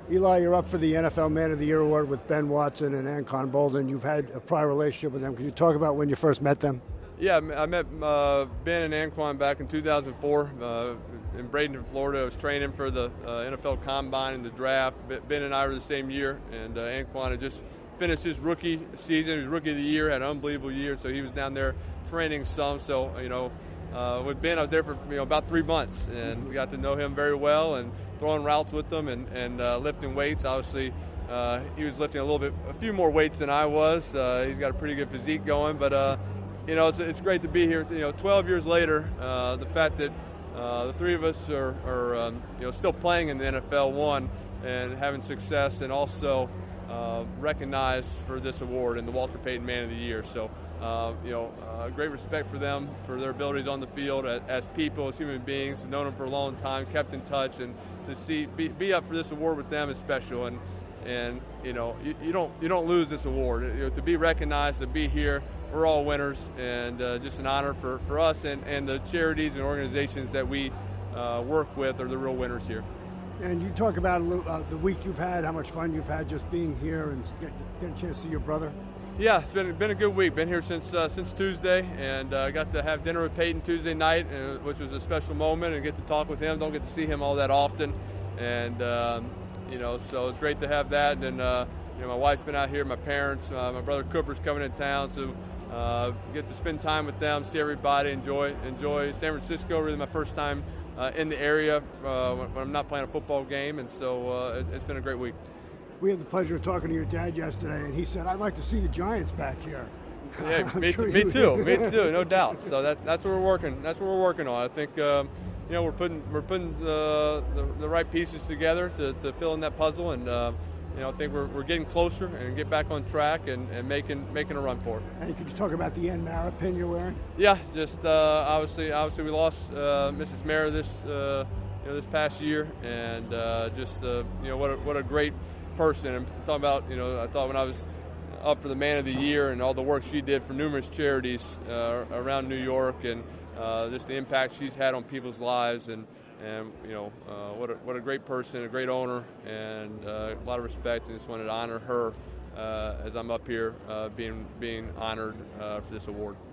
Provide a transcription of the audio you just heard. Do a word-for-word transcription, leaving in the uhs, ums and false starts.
Eli, you're up for the N F L Man of the Year award with Ben Watson and Anquan Boldin. You've had a prior relationship with them. Can you talk about when you first met them? Yeah, I met uh, Ben and Anquan back in two thousand four uh, in Bradenton, Florida. I was training for the uh, N F L Combine and the draft. Ben and I were the same year, and uh, Anquan had just finished his rookie season. He was Rookie of the Year, had an unbelievable year, so he was down there training some. So, you know, uh, with Ben, I was there for you know about three months, and we got to know him very well and throwing routes with him and, and uh, lifting weights. Obviously, uh, he was lifting a little bit, a few more weights than I was. Uh, he's got a pretty good physique going, but uh, you know, it's, it's great to be here. You know, twelve years later, uh, the fact that uh, the three of us are, are um, you know, still playing in the N F L one and having success, and also uh, recognized for this award and the Walter Payton Man of the Year. So, uh, you know, uh, great respect for them, for their abilities on the field as, as people, as human beings. I've known them for a long time, kept in touch, and to see be, be up for this award with them is special. And and you know, you, you don't you don't lose this award. You know, to be recognized, to be here. We're all winners, and uh, just an honor for, for us and, and the charities and organizations that we uh, work with are the real winners here. And you talk about a little, uh, the week you've had, how much fun you've had just being here and get, getting a chance to see your brother. Yeah, it's been been a good week. Been here since uh, since Tuesday, and I uh, got to have dinner with Peyton Tuesday night, uh, which was a special moment, and get to talk with him. Don't get to see him all that often, and um, you know, so it's great to have that. And uh, you know, my wife's been out here, my parents, uh, my brother Cooper's coming in town, so. Uh, get to spend time with them, see everybody, enjoy enjoy San Francisco. Really my first time uh, in the area uh, when, when I'm not playing a football game, and so uh, it, it's been a great week. We had the pleasure of talking to your dad yesterday, and he said, I'd like to see the Giants back here. Yeah, me, sure me too, me too, no doubt. So that, that's what we're working. That's what we're working on. I think um, you know we're putting we're putting the, the, the right pieces together to, to fill in that puzzle, and uh, you know I think we're we're getting closer and get back on track and, and making making a run for it. And could you talk about the Ann Mara pin you're wearing? Yeah, just uh, obviously obviously we lost uh, Missus Mara this uh, you know this past year, and uh, just uh, you know what a, what a great person. I'm talking about you know I thought when I was up for the Man of the Year and all the work she did for numerous charities uh, around New York, and uh, just the impact she's had on people's lives, and and you know uh, what a, what a great person, a great owner, and uh, a lot of respect. And just wanted to honor her uh, as I'm up here uh, being being honored uh, for this award.